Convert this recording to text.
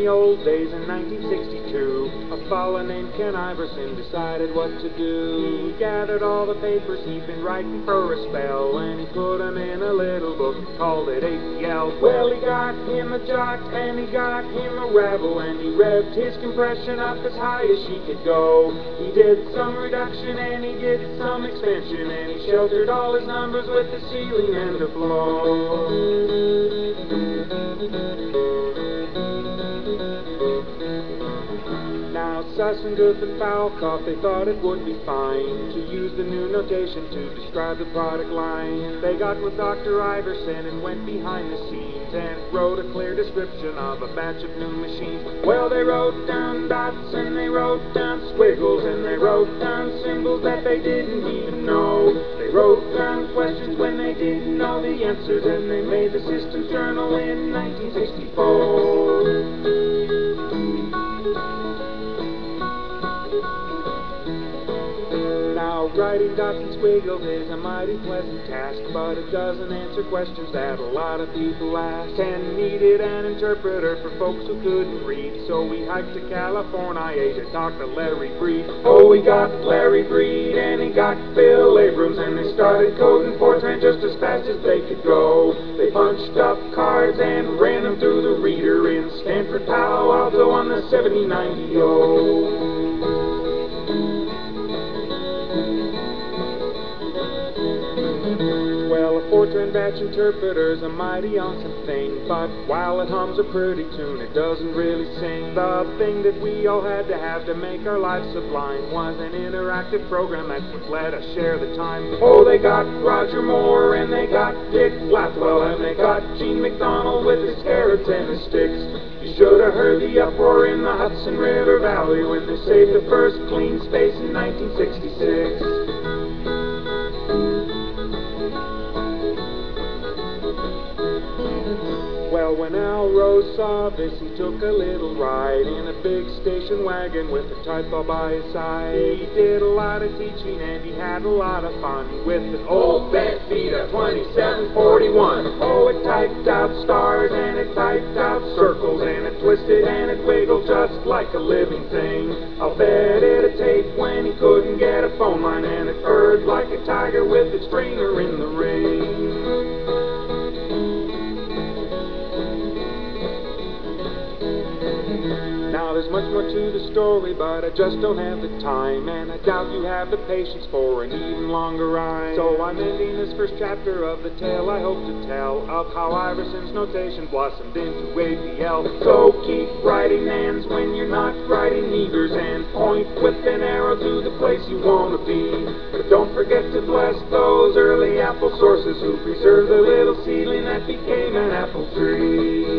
the old days in 1962, a fella named Ken Iverson decided what to do. He gathered all the papers he'd been writing for a spell, and he put them in a little book, called it APL. Well, he got him a jot, and he got him a rabble, and he revved his compression up as high as she could go. He did some reduction, and he did some expansion, and he sheltered all his numbers with the ceiling and the floor. Now Sassenguth and Foulkoff, they thought it would be fine to use the new notation to describe the product line. They got with Dr. Iverson and went behind the scenes and wrote a clear description of a batch of new machines. Well, they wrote down dots and they wrote down squiggles and they wrote down symbols that they didn't even know. They wrote down questions when they didn't know the answers, and they made the Systems Journal in 1964. Now, writing dots and squiggles is a mighty pleasant task, but it doesn't answer questions that a lot of people ask. Ken needed an interpreter for folks who couldn't read, so we hiked to California to talk to Larry Breed. Oh, we got Larry Breed and he got Phil Abrams, and they started coding Fortran just as fast as they could go. They punched up cards and ran them through the reader in Stanford Palo Alto on the 7090. Well, a Fortran batch interpreter's a mighty awesome thing, but while it hums a pretty tune, it doesn't really sing. The thing that we all had to have to make our lives sublime was an interactive program that would let us share the time. Oh, they got Roger Moore, and they got Dick Blackwell, and they got Gene McDonald with his carrots and his sticks. You should have heard the uproar in the Hudson River Valley when they saved the first clean space in 1966. Well, when Al Rose saw this, he took a little ride in a big station wagon with a typo by his side. He did a lot of teaching and he had a lot of fun with an old bent Vita 2741. Oh, it typed out stars and it typed out circles, and it twisted and it wiggled just like a living thing. I'll bet it a tape when he couldn't get a phone line, and it purred like a tiger with its trainer in the ring. Now there's much more to the story, but I just don't have the time, and I doubt you have the patience for an even longer ride. So I'm ending this first chapter of the tale I hope to tell of how Iverson's notation blossomed into APL. So keep writing nans when you're not writing meters, and point with an arrow to the place you want to be. But don't forget to bless those early Apple sources who preserved the little seedling that became an apple tree.